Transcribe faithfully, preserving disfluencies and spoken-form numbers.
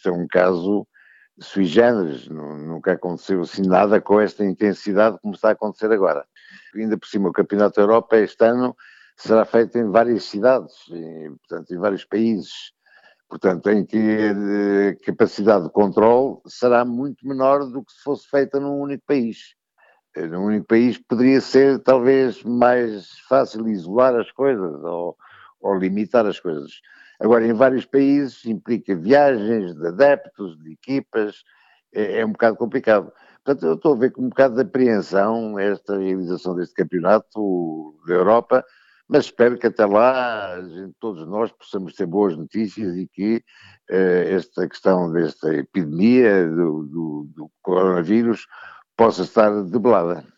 isto é um caso sui generis, nunca aconteceu assim nada com esta intensidade como está a acontecer agora. Ainda por cima, o Campeonato da Europa este ano será feito em várias cidades, e, portanto, em vários países. Portanto, em que a capacidade de controle será muito menor do que se fosse feita num único país. Num único país poderia ser talvez mais fácil isolar as coisas ou, ou limitar as coisas. Agora, em vários países implica viagens de adeptos, de equipas, é, é um bocado complicado. Portanto, eu estou a ver com um bocado de apreensão esta realização deste campeonato da Europa, mas espero que até lá gente, todos nós possamos ter boas notícias e que eh, esta questão desta epidemia do, do, do coronavírus possa estar debelada.